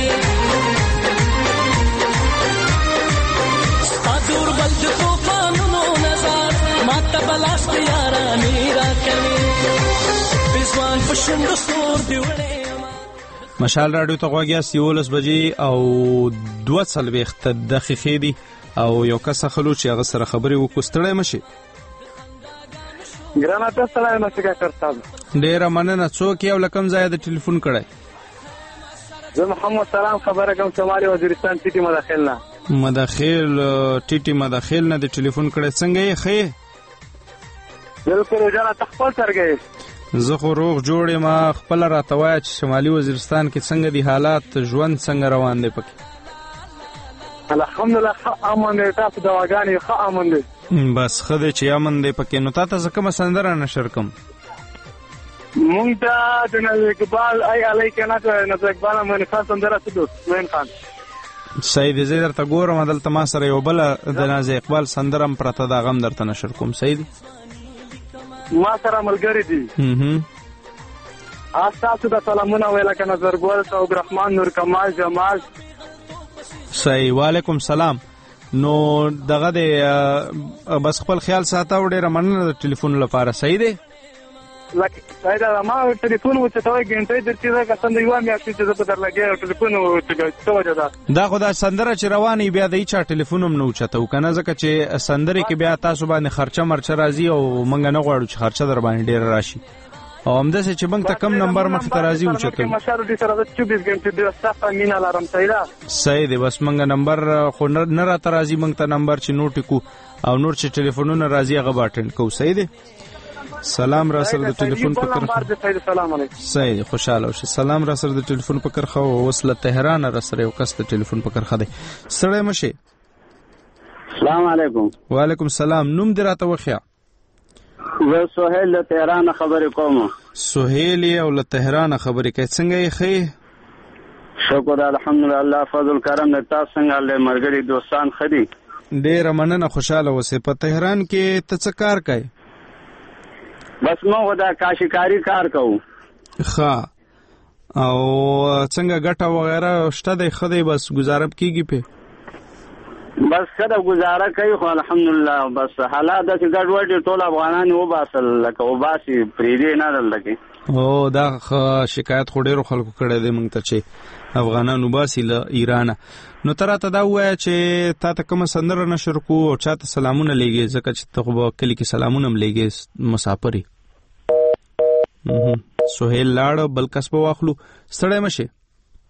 ستا دوربل د طوفانونو نظر ماته بلاست یارانې راکوي پېزوان په شونډو سور دی وړې. مشال راډیو ته غوږ یاست. 11 بجې او 2:40 دقیقې دي او یو کس اخلو چې هغه سره خبرې وکړو. ستړی مشي ګرانه تاسو سلام مسکا کړتم. ډیره مننه. څوک یو لکم ځای د ټلیفون کړای؟ زه محمد سلام خبره کوم شمالي وزیرستان ټیټي مداخل نه. مداخل ټیټي مداخل نه د ټلیفون کړای. څنګه یې ښه؟ بالکل جانه تخپل سرګې زه خو روغ جوړ یم. خپل راته وایه چې شمالي وزیرستان کې څنګه دي حالات، ژوند څنګه روان دی پکې؟ الحمدلله ښه امن دی. تاسو دواګانې ښه امن دی؟ بس ښه دی چې امن دی پکې. نو تا ته زه کومه سندره نشر کړم؟ مونږ ته د نظر اقبال ای علی کنه نظر اقبال من خان سندره سدو وین خان. صحیح دی. زه درته ګورم دلته ما سره یو بله د نظر اقبال سندره هم پرته ده، هغه هم درته نشر کوم. صحیح دی. ما سره ملګری دي. تاسو د سلامونه ویله که نظر ګل صوب رحمان نور کمال جمال. صحیح. وعلیکم سلام. نو دغه دی بس خپل خیال ساته او ډیره مننه د ټلیفون لپاره. صحیح دی. لکه صحیح ده. ما ټلیفون وچتوي ګنټې درته دا کسان دی وامه چې زه په در لګي ټلیفون وچتوي دا خو دا سندره چې رواني بیا د هیڅ ټلیفون هم نه وچتو کنه، ځکه چې سندره کې بیا تاسو باندې خرچه مرچه راځي او مونږ نه غواړو چې خرچه در باندې ډیر راشي او همداسې چې بنک ته کم نمبر مخ ته راځي وچته مشارو دي سره 24 غنټې د صفه مینا لارم. صحیح ده. صحیح دی. بس مونږ نمبر خو نه راته راځي، مونږ ته نمبر چې نوٹ کو او نور چې ټلیفونونه راځي هغه باټن کو. صحیح دی. سلام را سره د ټلیفون په کرخه. سلام علیکم. صحیح. خوشاله اوسه. سلام را سره د ټلیفون په کرخه او وصله تهران را سره یو کس د ټلیفون په کرخه دی. سړی مشه السلام علیکم. وعلیکم السلام. نوم دې راته وخیا؟ زه سهیل له تهران خبرې کوم. سهیل او له تهران خبرې کوي. څنګه یې ښې؟ شکر الحمدلله، الله فضل کرم دی. تاسو څنګه له مرګري دوستان خدي؟ ډېره مننه، خوشاله اوسې. په تهران کې ته څه کار کوي؟ بس موږ دا کاشیکاری کار کوو. ښه، او څنګه ګټه وغیره شته دی؟ ښه دی، بس ګزاره کېږي پې؟ بس ښه ګزاره کوي خو الحمدلله. بس حالات داسې ګډوډ ټول افغانان وباسل لکه وباسي پرېږدي نه دلته کې. او دا شکایت خو ډېرو خلکو کړی دی موږ ته چې افغانان وباسي له ایرانه. نو ته راته دا ووایه چې تا ته کومه سندره نشر کو او چا ته سلامونه لیږې، ځکه چې ته خو به کلي کې سلامونه هم لیږې، مسافر یې. سهیل لاړه، بل کس به واخلو. ستړی مه شې،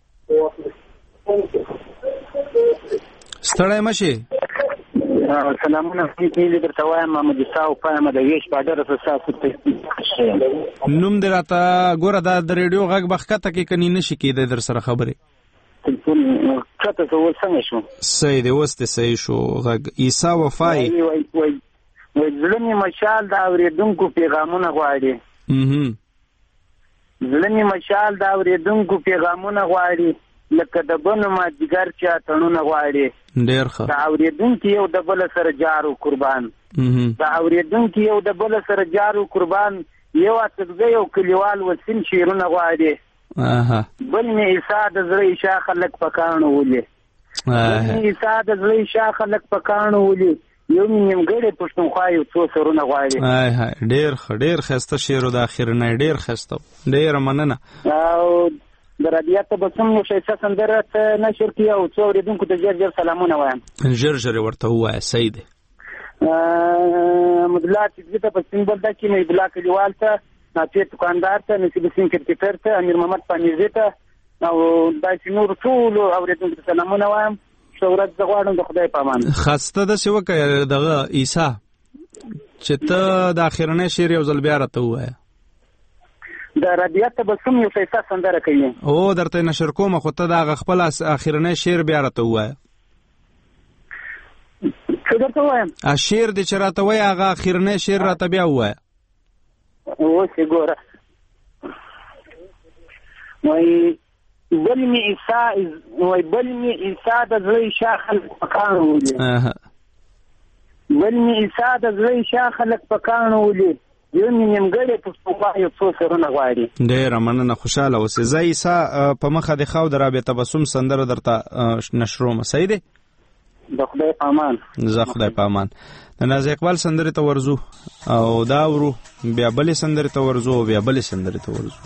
ستړی مه شې. سلامونه کېږي درته وایم. محمد اسحاق پایم د ویش باډر فساسو نوم دې راته ګوره. دا د ریډیو غږ به ښکته کې کني نشي کېدی در سره خبرې؟ تلفون ښکته ته اوس څنګه شو؟ صحیح دی، اوس دې صحیح شو غږ. عیسی وفای زړه مې مشال د اورېدونکو پیغامونه غواړي. زړه مې مشال د اورېدونکو پیغامونه غواړي، لکه د بنو مازدیګر چې اتڼونه غواړي. ډېر ښه. د اورېدونکي یو د بل سره جارو قربان، د اورېدونکي یو د بل سره جارو قربان، یو اتګزی یو کلیوال وسیم شعرونه غواړي. بل مې عیسی د زړه عیشا خلک په کاڼو ولي، بل مې عیسی د زړه عیشا خلک په کاڼو ولي، یو مې نیمګړی پښتونخوا یو څو سرونه غواړي. ډېر ښه، ډېر ښایسته شعر و د اخرنی، ډېر ښایسته. ډېره مننه. او د رادیو ته به څومره ښایسته سندره نشر کړي او څو اورېدونکو ته ژر ژر سلامونه وایم. ژر ژر یې ورته ووایه. صحیح دی. مدلا تجزیه ته په سپین بولده کې مهیبالله کلیوال ته، ناصر دکاندار ته، نصیب حسین کرکټر ته، امیر محمد پانیزي ته او داسې نور ټولو اورېدونکو ته سلامونه وایم. ښه ورځ زه غواړم، د خدای په امان. خسته داسې وکړه دغه عیسی چې ته د اخرنی شعر یو ځل بیا راته ووایه. د رادیو ته به څوم یو ښایسته سندره کوي؟ او درته نشر کوم، خو ته د هغه خپل اخرنی شعر بیا راته ووایه. څه درته ووایم؟ شعر دې چې راته وایه هغه اخرنی شعر راته بیا ووایه. اوس یې ګوره، وایي بل مې عیسی د زړه عیشا خلک په کاڼو ولي، بل مې عیسی د زړه عیشا خلک په کاڼو ولي، یو مې نیمګړی پښتونخوا یو څو سرونه غواړي. ډېره مننه، خوشحاله اوسې. زه عیسی په مخه د خاو د رابعه تبسم سندره درته نشروم. صحیح دی؟ د خدای په امان. زه خدای په امان. د ناز اقبال سندرې ته ورځو او دا ورو، بیا بلې سندرې ته ورځو او بیا بلې سندرې ته ورځو.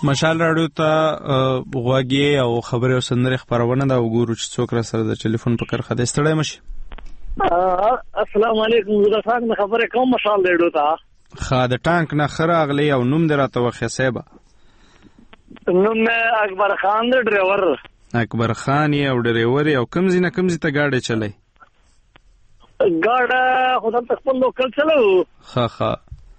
مشال راډیو ته غوږی او خبرې او سندرې خبرونه دا وګورو چې څوک را سره د ټلیفون په کرخه د ستړی مشي. السلام علیکم، زه څنګه خبرې کوم مشال راډیو ته. خا د ټانک نه خراغلی او نوم دراته وخه صاحب. نوم اکبر خان د ډرایور. اکبر خان او ډرایور او کمزې ته گاډي چلای. گاډه خدای ته خپل لوکل چلو. خا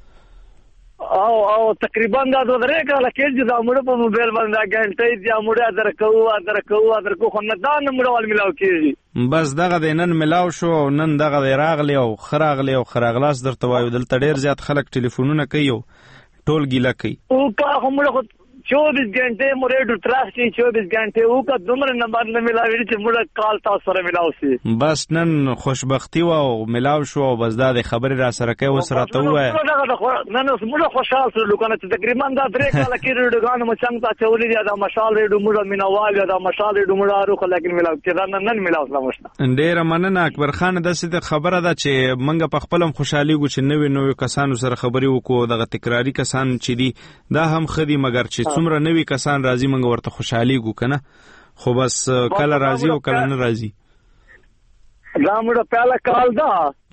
او تقریبا دا 2 کاله کې چې دا موږ په موبایل باندې غنټې چې موږ درکو خو نه دا نمبر ول ملاو کیږي. بس دغه د نن ملاو شو او نن دغه د راغلی او خراغلاس درته وایو. دلته ډیر زیات خلک ټلیفونونه کوي او ټول ګیله کوي. او کا هم 24 घंटे موږ ټراس کې 24 घंटे او کا دومره نمبر نه ملاوي چې موږ کال تاسو سره ملاو سي. بس نن خوشبختی و او ملاو شو او بس دا د خبرې را سره کوي وسره ته وای. نن موږ خوشاله سره لوکنه چې تقریبا دا 3 کاله کې ډګانو مچنګ تا چولې دا مشال ریډو موږ مینوال دا مشال ریډو موږ اړو لیکن ملاو کې دا نن ملاو سلامشته. ډیر مننه اکبر خان. د څه خبره ده چې منګه په خپلم خوشحالي ګو چې نوې کسانو سره خبرې وکړو. دغه تکراری کسان چې دي دا هم خدي مگر چې څومره نوې کسان راځي منګه ورته خوشحالي ګو کنه. خو بس کله راځي او کله نه راځي. دا موږ پهلا کال دا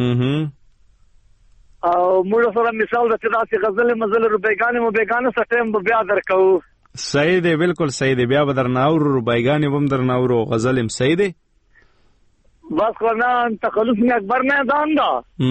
او موږ سره مثال د تاسو غزل مزل روبېګانې مو بیگانه سټیم بیا درکو. صحیح دی، بالکل صحیح دی. بیا به درناور روبېګانې بم درناور او غزل هم صحیح دی. بس ورنه تخلص می اکبر میدان دا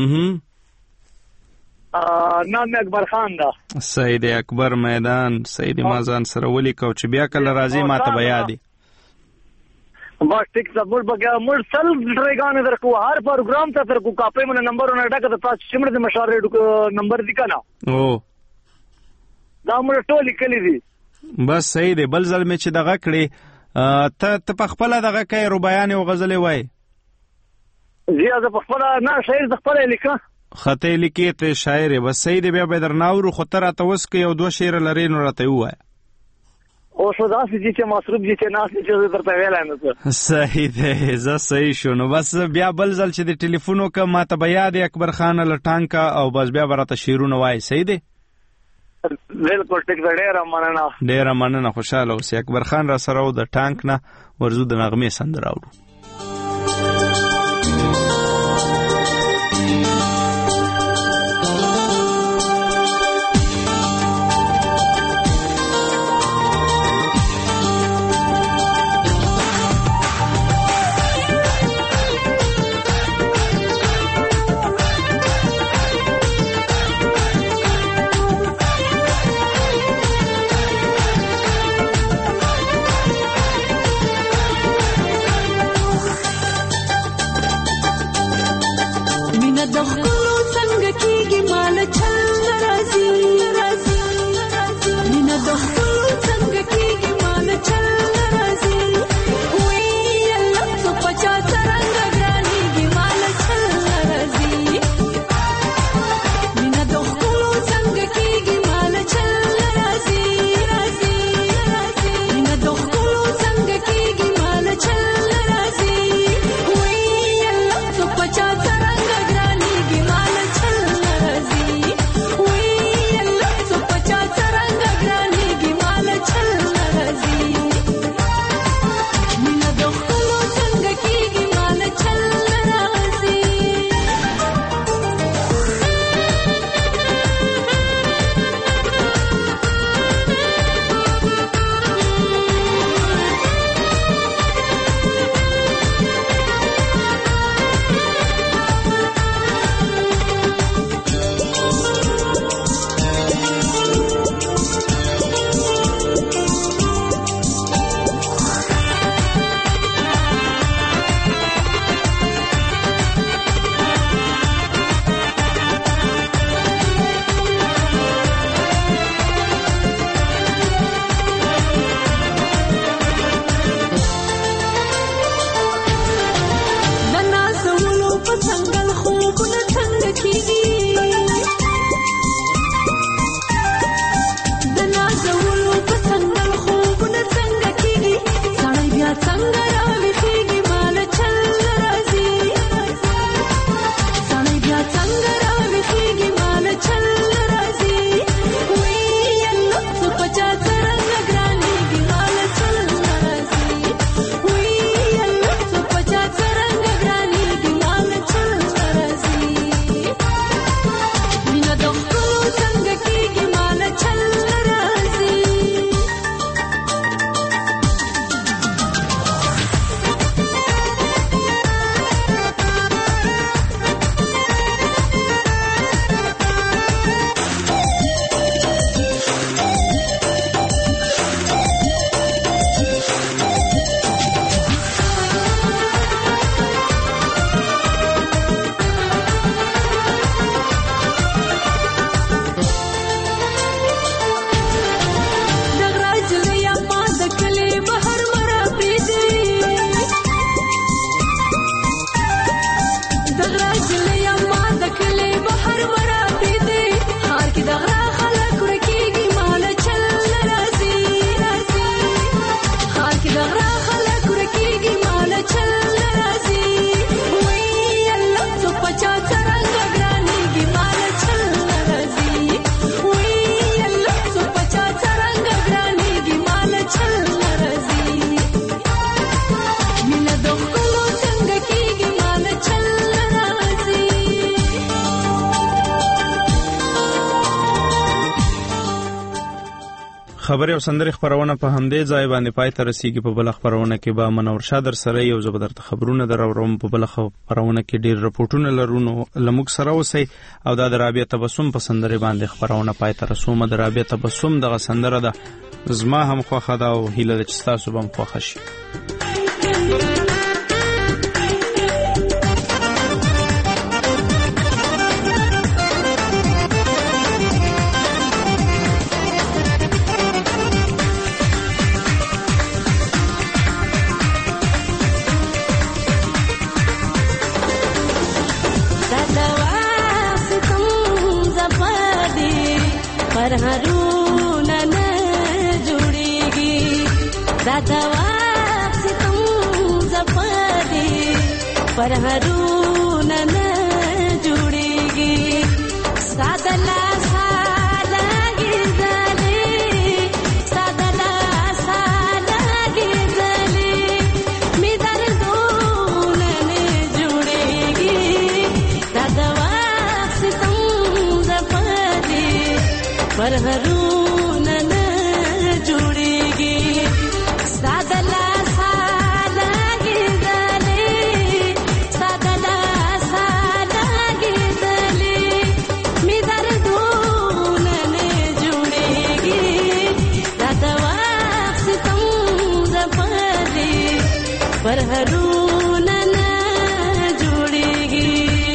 نام اکبر خان دا. صحیح دی، اکبر میدان صحیح دی. ما ځان سره ولیکو چې بیا کله راځي ماته بیا دی. بس ټیک سبول بګه مړ سل ډرایګان درکو هر پروګرام ته درکو کاپې من نمبرونه ډکه د تاسو شمړ د مشارې نمبر دی کنه. او دا مړ ټول کلی دی. بس صحیح دی. بل ځل می چې دغه کړی ته په خپل دغه کې روبایان او غزلې وای. زیاده په خپل نه شاعر د خپل لیکه خطه لیکي ته شاعر. بس صحیح دی. بیا به درناور خو تر تاسو کې یو 2 شعر لري نو راته وای. او شو دا چې مصروف دي چې ناس چې درته ویل نه. صحیح دی، زه صحیح شو. نو بس بیا بل ځل چې د ټلیفون وکم ماته بیا د اکبر خان له ټانکا او بس بیا ورته شیرونه وای. صحیح دی، بالکل ټیک دی. ډیر مننه خوشاله اوسې. اکبر خان را سره و د ټانک نه ورزو د نغمې سندره اورو. خبري او سندري خبرونه په همدې ځای باندې پای ته رسیږي. په بل خبرونه کې به منور شادر سره یو زبردست خبرونه دروم. په بل خبرونه کې ډیر رپورټونه لرونو لموږ سره اوسئ او دا د رابعه تبسم په سندري باندې خبرونه پای ته رسوم. د رابعه تبسم دغه سندره ده زما هم خوخه ده او هیله ده چې تاسو هم خوښ شي. पर हरूण न जुड़ेगी सादला साला गिरदले सादला साला गिरदले मिदर दून न जुड़ेगी दादवा सितम जपदे पर हरूण न जुड़ेगी सादला पर हरूण न जुड़ेगी।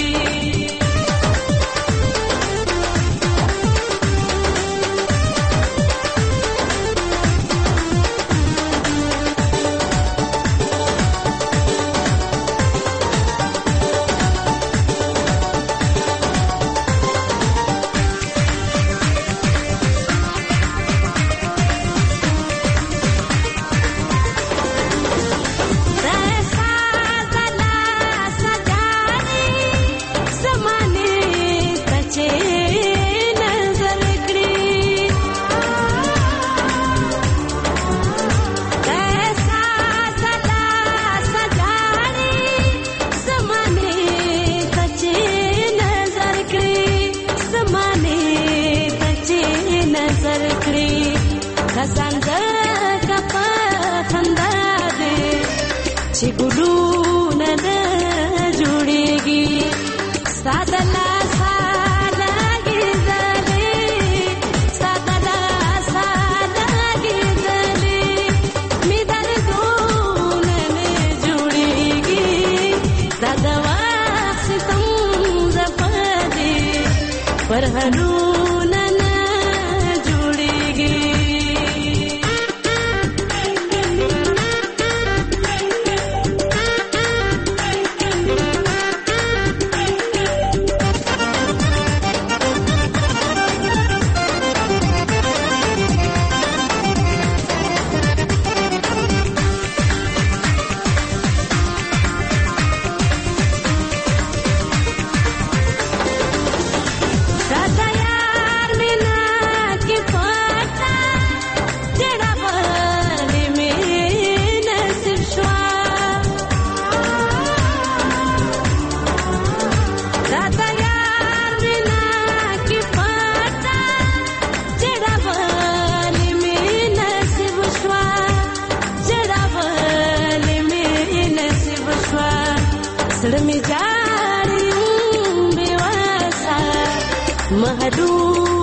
चिगुलून न जुड़ेगी सादला साला गिरदले सादला साला गिरदले मिदर दून न जुड़ेगी दादवा सितम जपदे पर हरूण न जुड़ेगी। महरू